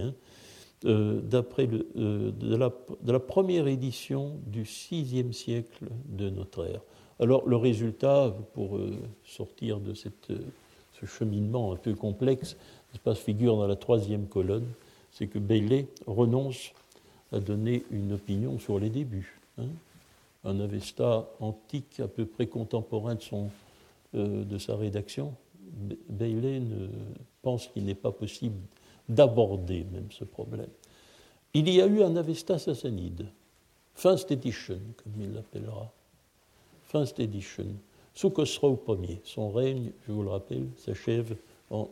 de la première édition du VIe siècle de notre ère. Alors le résultat, pour sortir de ce cheminement un peu complexe, se figure dans la 3e colonne, c'est que Bailey renonce à donner une opinion sur les débuts. Un Avesta antique à peu près contemporain de sa rédaction, Bailey pense qu'il n'est pas possible d'aborder même ce problème. Il y a eu un Avesta sassanide, First Edition, comme il l'appellera, First Edition, sous Khosrow Ier. Son règne, je vous le rappelle, s'achève en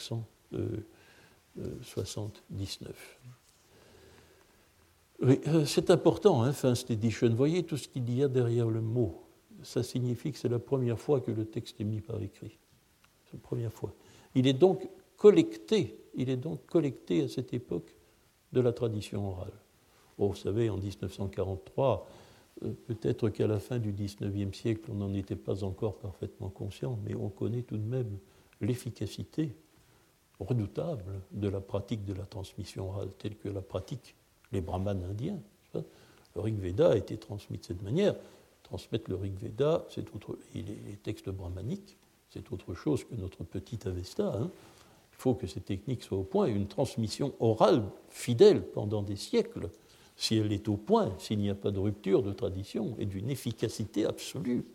579. Oui, c'est important, First Edition. Voyez tout ce qu'il y a derrière le mot. Ça signifie que c'est la première fois que le texte est mis par écrit. C'est la première fois. Il est donc collecté à cette époque de la tradition orale. Vous savez, en 1943, peut-être qu'à la fin du XIXe siècle, on n'en était pas encore parfaitement conscient, mais on connaît tout de même l'efficacité redoutable de la pratique de la transmission orale, telle que la pratiquent les brahmanes indiens. Le Rig Veda a été transmis de cette manière. Transmettre le Rig Veda, les textes brahmaniques, c'est autre chose que notre petit Avesta. Il faut que ces techniques soient au point. Une transmission orale fidèle pendant des siècles, si elle est au point, s'il n'y a pas de rupture de tradition et d'une efficacité absolue,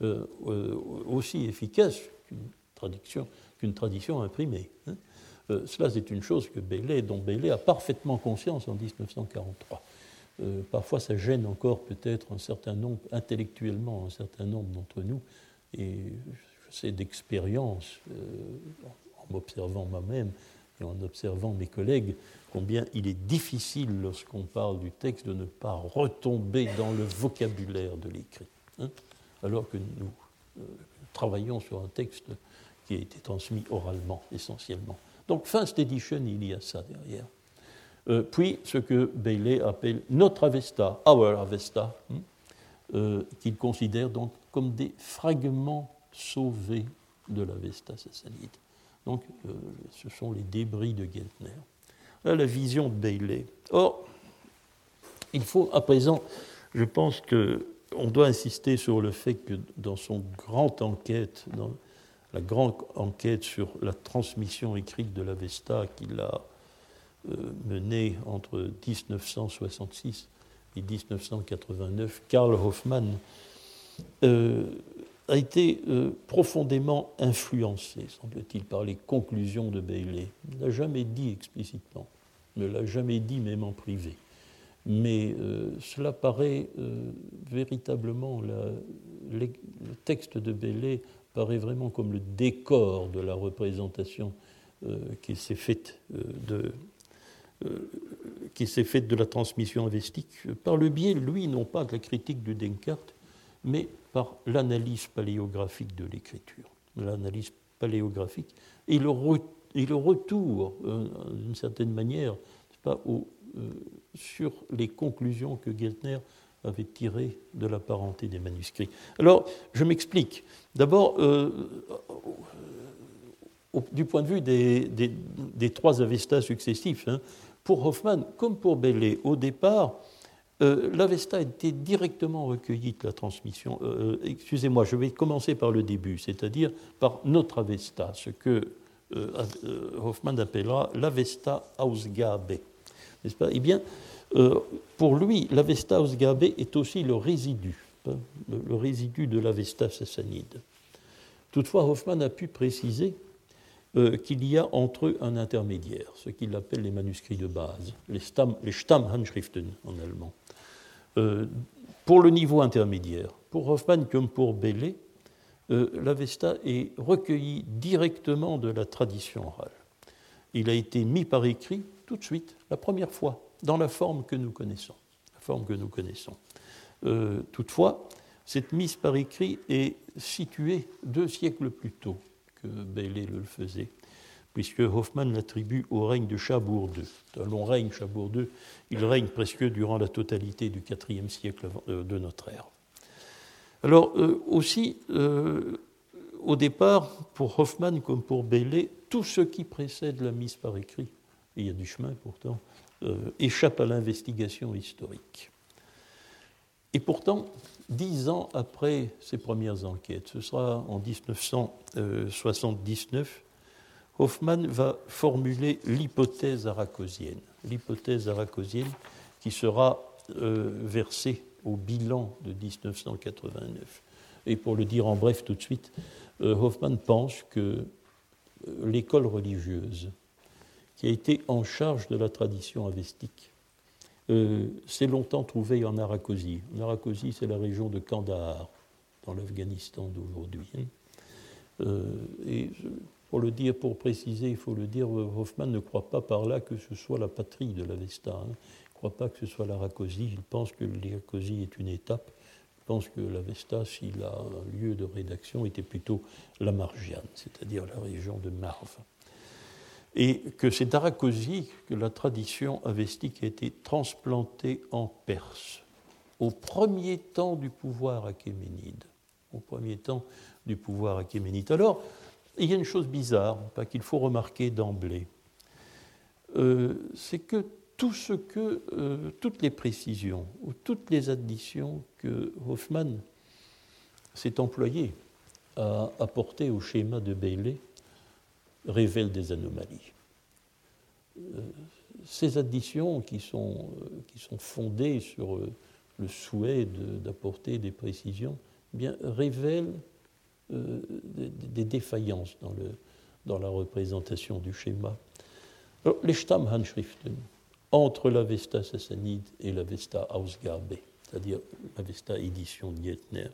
aussi efficace qu'une tradition imprimée. Cela, c'est une chose dont Bailey a parfaitement conscience en 1943. Parfois, ça gêne encore peut-être intellectuellement un certain nombre d'entre nous, et je sais d'expérience, en m'observant moi-même et en observant mes collègues, combien il est difficile, lorsqu'on parle du texte, de ne pas retomber dans le vocabulaire de l'écrit, alors que nous travaillons sur un texte qui a été transmis oralement, essentiellement. Donc, First Edition, il y a ça derrière. Puis, ce que Bailey appelle notre Avesta, our Avesta, qu'il considère donc comme des fragments sauvés de l'Avesta sassanide. Donc, ce sont les débris de Geltner. Là, la vision de Bailey. Or, il faut, à présent, je pense qu'on doit insister sur le fait que dans son grande enquête, dans la grande enquête sur la transmission écrite de l'Avesta qu'il a menée entre 1966 et 1989, Karl Hoffmann a été profondément influencé, semble-t-il, par les conclusions de Bailey. Il ne l'a jamais dit explicitement, ne l'a jamais dit même en privé. Mais cela paraît véritablement, le texte de Bailey paraît vraiment comme le décor de la représentation qui s'est faite de la transmission avestique, par le biais, lui, non pas de la critique de Denkart, mais par l'analyse paléographique de l'écriture. L'analyse paléographique et le retour, d'une certaine manière, pas, sur les conclusions que Geltner avait tirées de la parenté des manuscrits. Alors, je m'explique. D'abord, du point de vue des trois Avestas successifs, pour Hoffmann, comme pour Bailey, au départ, l'Avesta a été directement recueillie de la transmission. Excusez-moi, je vais commencer par le début, c'est-à-dire par notre Avesta, ce que Hoffmann appellera l'Avesta Ausgabe. N'est-ce pas ? Eh bien, pour lui, l'Avesta Ausgabe est aussi le résidu de l'Avesta sassanide. Toutefois, Hoffmann a pu préciser qu'il y a entre eux un intermédiaire, ce qu'il appelle les manuscrits de base, les Stammhandschriften en allemand. Pour le niveau intermédiaire, pour Hoffmann comme pour Bailey, l'Avesta est recueilli directement de la tradition orale. Il a été mis par écrit tout de suite, la première fois, dans la forme que nous connaissons. Toutefois, cette mise par écrit est située 2 siècles plus tôt que Bailey le faisait, puisque Hoffmann l'attribue au règne de Chabour II. C'est un long règne, Chabour II. Il règne presque durant la totalité du IVe siècle de notre ère. Alors, aussi, au départ, pour Hoffmann comme pour Bailey, tout ce qui précède la mise par écrit, et il y a du chemin pourtant, échappe à l'investigation historique. Et pourtant, 10 ans après ses premières enquêtes, ce sera en 1979, Hoffmann va formuler l'hypothèse arachosienne qui sera versée au bilan de 1989. Et pour le dire en bref tout de suite, Hoffmann pense que l'école religieuse qui a été en charge de la tradition avestique s'est longtemps trouvée en Arakosie. L'Arakosie, c'est la région de Kandahar, dans l'Afghanistan d'aujourd'hui. Et pour préciser, il faut le dire, Hoffmann ne croit pas par là que ce soit la patrie de l'Avesta. Il ne croit pas que ce soit l'Arakosie. Il pense que l'Arakosie est une étape. Il pense que l'Avesta, s'il a un lieu de rédaction, était plutôt la Margiane, c'est-à-dire la région de Marv. Et que c'est d'Arakosie que la tradition avestique a été transplantée en Perse, au premier temps du pouvoir achéménide. Alors, il y a une chose bizarre, qu'il faut remarquer d'emblée, c'est que toutes les précisions ou toutes les additions que Hoffmann s'est employé à apporter au schéma de Bailey révèlent des anomalies. Ces additions qui sont fondées sur le souhait d'apporter des précisions, eh bien, révèlent des défaillances dans la représentation du schéma. Alors, les Stammhandschriften, entre l'Avesta sassanide et l'Avesta Ausgabe, c'est-à-dire l'Avesta édition de Geltner,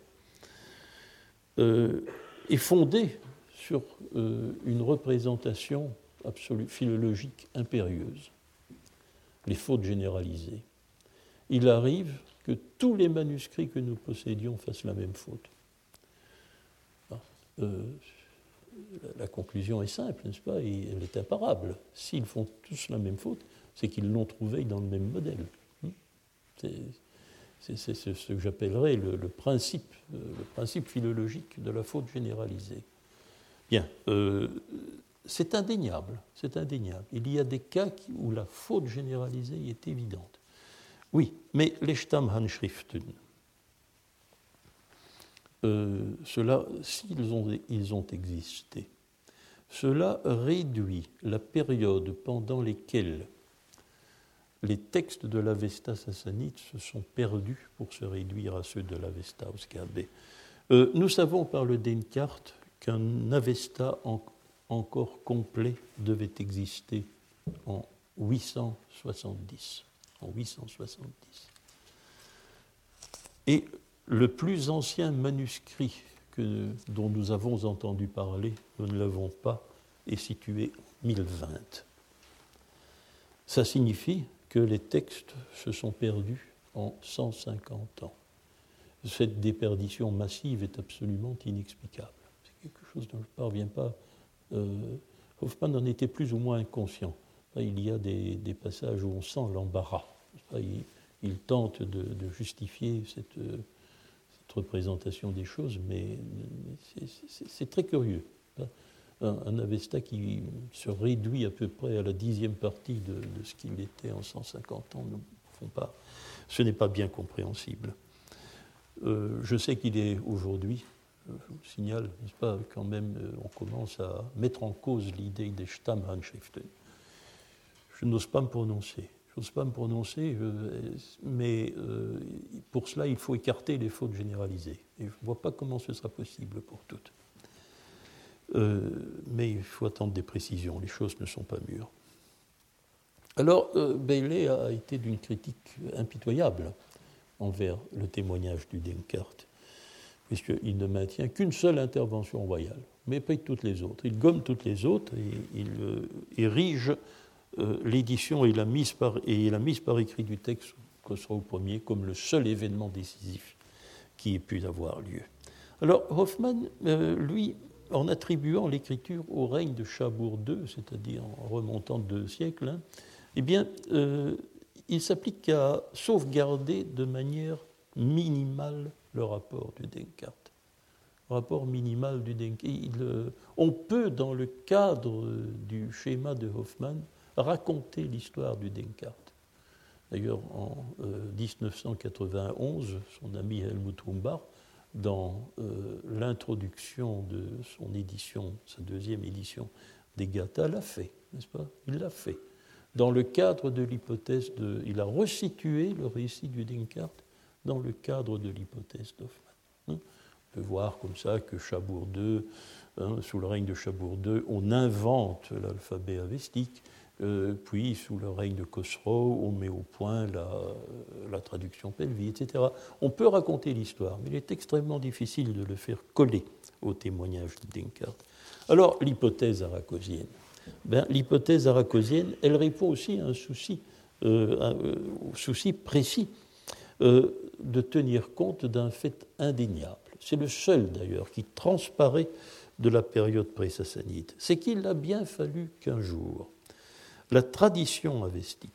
est fondée sur une représentation absolue, philologique impérieuse, les fautes généralisées. Il arrive que tous les manuscrits que nous possédions fassent la même faute. La conclusion est simple, n'est-ce pas ? Et elle est imparable. S'ils font tous la même faute, c'est qu'ils l'ont trouvée dans le même modèle. C'est ce que j'appellerais le principe philologique de la faute généralisée. Bien, c'est indéniable. Il y a des cas où la faute généralisée est évidente. Oui, mais les Stammhandschriften, cela, s'ils ont existé, cela réduit la période pendant laquelle les textes de l'Avesta sassanide se sont perdus pour se réduire à ceux de l'Avesta Ausgabe. Nous savons par le Denkart qu'un Avesta encore complet devait exister en 870. Et le plus ancien manuscrit dont nous avons entendu parler, nous ne l'avons pas, est situé en 1020. Ça signifie que les textes se sont perdus en 150 ans. Cette déperdition massive est absolument inexplicable. C'est quelque chose dont je ne parviens pas. Hoffmann en était plus ou moins inconscient. Il y a des passages où on sent l'embarras. Il tente de justifier cette représentation des choses, mais c'est très curieux. Un Avesta qui se réduit à peu près à la 10e partie de ce qu'il était en 150 ans, ce n'est pas bien compréhensible. Je sais qu'il est aujourd'hui, je vous signale, n'est-ce pas, quand même, on commence à mettre en cause l'idée des Stammhandschriften. Je n'ose pas me prononcer. Mais pour cela, il faut écarter les fautes généralisées. Et je ne vois pas comment ce sera possible pour toutes. Mais il faut attendre des précisions. Les choses ne sont pas mûres. Alors, Bailey a été d'une critique impitoyable envers le témoignage du Denkart, puisqu'il ne maintient qu'une seule intervention royale, mais pas toutes les autres. Il gomme toutes les autres et il érige l'édition et la mise par écrit du texte Khosrow Ier comme le seul événement décisif qui ait pu avoir lieu. Alors Hoffmann, lui, en attribuant l'écriture au règne de Chabour II, c'est-à-dire en remontant de 2 siècles, eh bien, il s'applique à sauvegarder de manière minimale le rapport du Denkart. Rapport minimal du Denkart. On peut, dans le cadre du schéma de Hoffmann, raconter l'histoire du Denkart. D'ailleurs, en 1991, son ami Helmut Humbach, dans l'introduction de son édition, sa 2e édition des Gathas, l'a fait, n'est-ce pas? Il l'a fait. Dans le cadre de l'hypothèse il a resitué le récit du Denkart dans le cadre de l'hypothèse d'Hoffmann. On peut voir comme ça que Chabour II, sous le règne de Chabour II, on invente l'alphabet avestique, puis sous le règne de Khosrow, on met au point la traduction Pelvi, etc. On peut raconter l'histoire, mais il est extrêmement difficile de le faire coller au témoignage du Denkart. Alors, l'hypothèse arachosienne. L'hypothèse arachosienne, elle répond aussi à un souci précis de tenir compte d'un fait indéniable. C'est le seul, d'ailleurs, qui transparaît de la période pré-sassanide. C'est qu'il a bien fallu qu'un jour, la tradition avestique,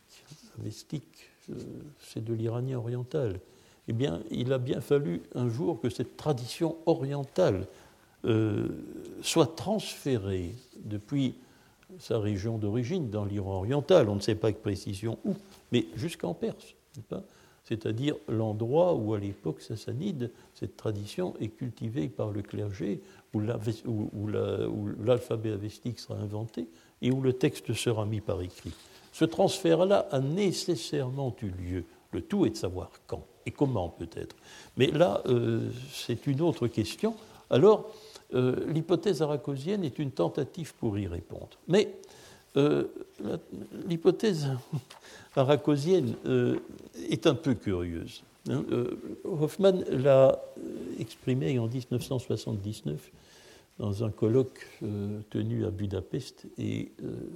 c'est de l'iranien oriental, eh bien, il a bien fallu un jour que cette tradition orientale soit transférée depuis sa région d'origine, dans l'Iran oriental, on ne sait pas avec précision où, mais jusqu'en Perse, c'est-à-dire l'endroit où, à l'époque sassanide, cette tradition est cultivée par le clergé, où l'alphabet avestique sera inventé et où le texte sera mis par écrit. Ce transfert-là a nécessairement eu lieu. Le tout est de savoir quand et comment peut-être. Mais là, c'est une autre question. Alors, l'hypothèse arachosienne est une tentative pour y répondre. Mais l'hypothèse arachosienne est un peu curieuse. Hoffmann l'a exprimée en 1979 dans un colloque tenu à Budapest et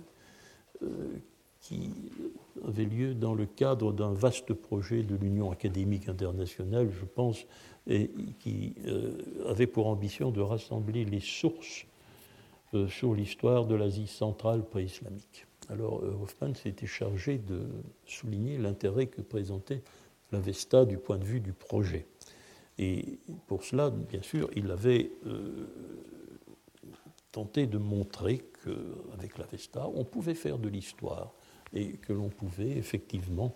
qui avait lieu dans le cadre d'un vaste projet de l'Union académique internationale, je pense, et qui avait pour ambition de rassembler les sources sur l'histoire de l'Asie centrale pré-islamique. Alors Hoffmann s'était chargé de souligner l'intérêt que présentait l'Avesta du point de vue du projet. Et pour cela, bien sûr, il avait tenté de montrer qu'avec l'Avesta, on pouvait faire de l'histoire et que l'on pouvait effectivement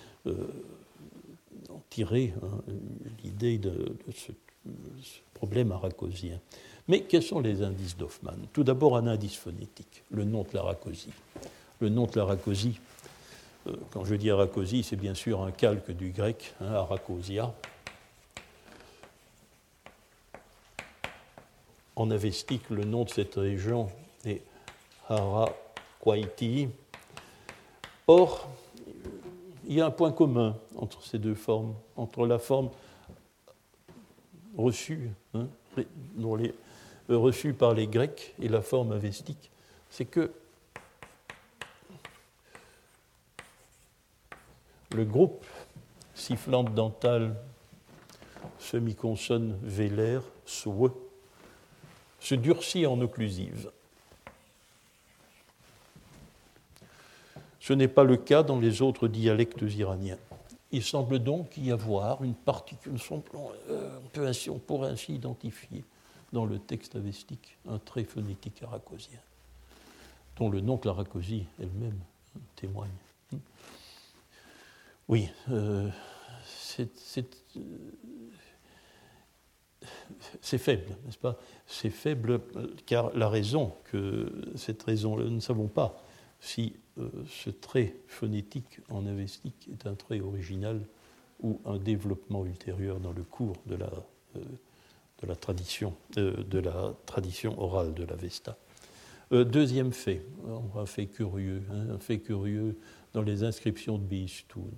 en tirer l'idée de ce problème arachosien. Mais quels sont les indices d'Hoffmann? Tout d'abord, un indice phonétique, le nom de l'arachosie. Le nom de l'arachosie, quand je dis arachosie, c'est bien sûr un calque du grec, arachosia. en avestique, le nom de cette région est Harakwaiti. Or, il y a un point commun entre ces deux formes, entre la forme reçue, reçue par les Grecs et la forme avestique, c'est que le groupe sifflante dentale semi-consonne vélaire, SWE, se durcit en occlusive. Ce n'est pas le cas dans les autres dialectes iraniens. Il semble donc y avoir une particularité, on pourrait ainsi identifier dans le texte avestique un trait phonétique arakosien, dont le nom Klarakosi elle-même témoigne. Oui, c'est faible, n'est-ce pas? C'est faible car la raison que cette raison, nous ne savons pas si ce trait phonétique en avestique est un trait original ou un développement ultérieur dans le cours de la tradition orale de l'Avesta. Deuxième fait, un fait curieux dans les inscriptions de Behistun,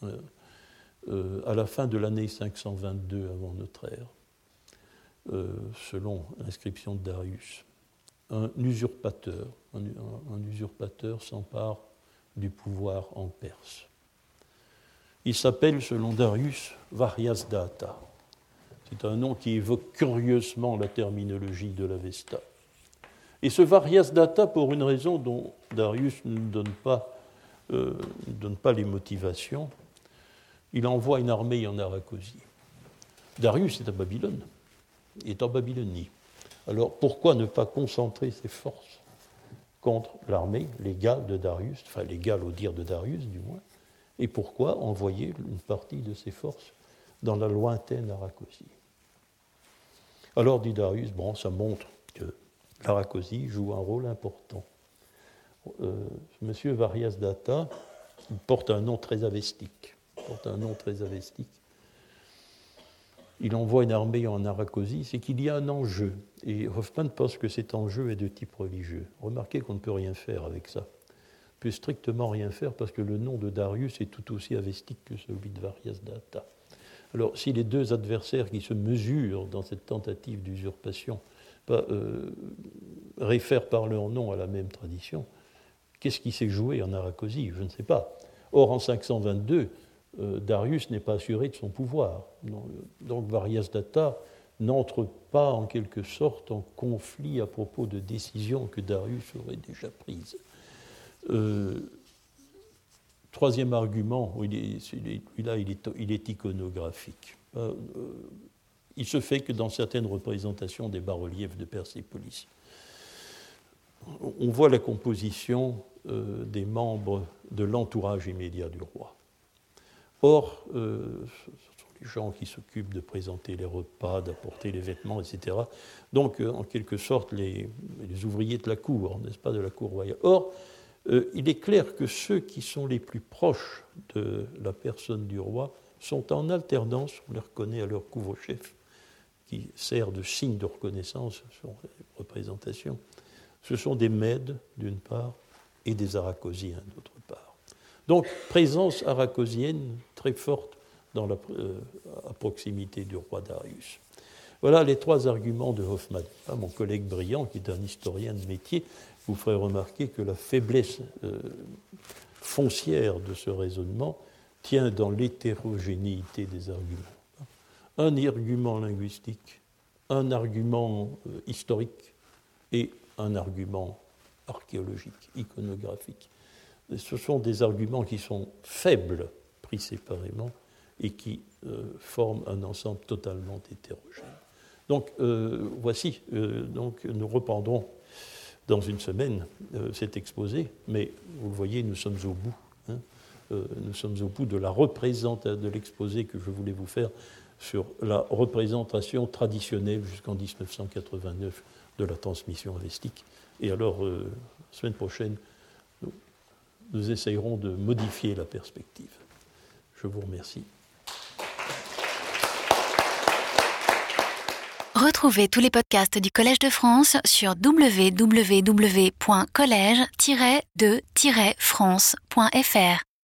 à la fin de l'année 522 avant notre ère, selon l'inscription de Darius, un usurpateur s'empare du pouvoir en Perse. Il s'appelle, selon Darius, Varyasdata. C'est un nom qui évoque curieusement la terminologie de l'Avesta. Et ce Varyasdata, pour une raison dont Darius ne donne pas les motivations, il envoie une armée en Arakosie. Darius est à Babylone, il est en Babylonie. Alors pourquoi ne pas concentrer ses forces contre l'armée, les Galles de Darius, enfin les Galles au dire de Darius du moins, et pourquoi envoyer une partie de ses forces dans la lointaine Arakosie? Alors dit Darius, bon, ça montre que l'Arakosie joue un rôle important. Monsieur Varyasdata, il porte un nom très avestique. Il envoie une armée en Arakosie, c'est qu'il y a un enjeu. Et Hoffmann pense que cet enjeu est de type religieux. Remarquez qu'on ne peut rien faire avec ça. On ne peut strictement rien faire parce que le nom de Darius est tout aussi avestique que celui de Varyasdata. Alors, si les deux adversaires qui se mesurent dans cette tentative d'usurpation réfèrent par leur nom à la même tradition, qu'est-ce qui s'est joué en Arakosie? Je ne sais pas. Or, en 522, Darius n'est pas assuré de son pouvoir. Donc Varyasdata n'entre pas en quelque sorte en conflit à propos de décisions que Darius aurait déjà prises. Troisième argument, il est iconographique. Il se fait que dans certaines représentations des bas-reliefs de Persépolis, on voit la composition des membres de l'entourage immédiat du roi. Or, ce sont les gens qui s'occupent de présenter les repas, d'apporter les vêtements, etc. Donc, en quelque sorte, les ouvriers de la cour, n'est-ce pas, de la cour royale. Or, il est clair que ceux qui sont les plus proches de la personne du roi sont en alternance, on les reconnaît à leur couvre-chef, qui sert de signe de reconnaissance sur les représentations. Ce sont des Mèdes, d'une part, et des Arakosiens, d'autre part. Donc, présence arakosienne très forte à proximité du roi Darius. Voilà les trois arguments de Hoffmann. Mon collègue brillant, qui est un historien de métier, vous ferait remarquer que la faiblesse foncière de ce raisonnement tient dans l'hétérogénéité des arguments. Un argument linguistique, un argument historique et un argument archéologique, iconographique. Ce sont des arguments qui sont faibles, pris séparément, et qui forment un ensemble totalement hétérogène. Donc, voici, nous reprendrons dans une semaine cet exposé, mais vous le voyez, nous sommes au bout. Nous sommes au bout de de l'exposé que je voulais vous faire sur la représentation traditionnelle jusqu'en 1989 de la transmission avestique. Et alors, semaine prochaine, nous essayerons de modifier la perspective. Je vous remercie. Retrouvez tous les podcasts du Collège de France sur www.collège-de-france.fr.